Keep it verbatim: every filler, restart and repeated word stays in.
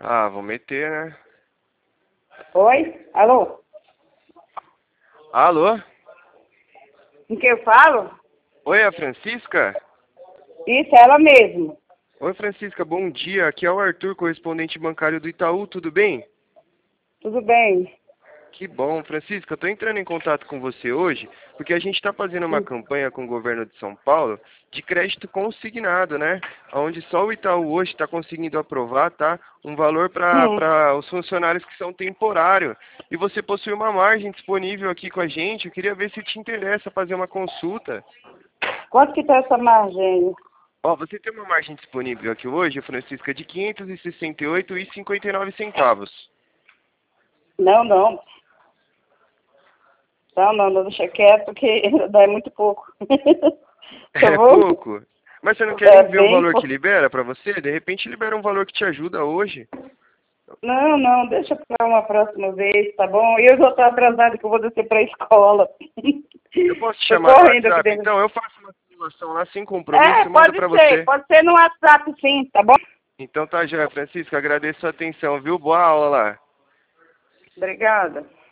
Ah, vou meter, né? Oi? Alô? Alô? Com quem eu falo? Oi, é a Francisca? Isso, ela mesmo. Oi, Francisca, bom dia. Aqui é o Arthur, correspondente bancário do Itaú, tudo bem? Tudo bem? Que bom, Francisca, eu tô entrando em contato com você hoje porque a gente está fazendo uma Hum. campanha com o governo de São Paulo de crédito consignado, né? Onde só o Itaú hoje está conseguindo aprovar, tá? Um valor Hum. para os funcionários que são temporários. E você possui uma margem disponível aqui com a gente. Eu queria ver se te interessa fazer uma consulta. Quanto que tá essa margem? Ó, você tem uma margem disponível aqui hoje, Francisca, de quinhentos e sessenta e oito reais e cinquenta e nove centavos. Não, não. Não, não, não, deixa quieto, porque dá muito pouco. Tá É bom? pouco? Mas você não quer É nem ver o bem valor que pouco. libera pra você? De repente libera um valor que te ajuda hoje. Não, não, deixa pra uma próxima vez, tá bom? Eu já tô atrasada que eu vou descer pra escola. Eu posso te Tô chamar no correndo aqui WhatsApp? dentro. Então, eu faço uma simulação lá sem compromisso É, e mando pode pra ser, você. pode ser no WhatsApp sim, tá bom? Então tá, já, Francisco, agradeço a atenção, viu? Boa aula lá. Obrigada.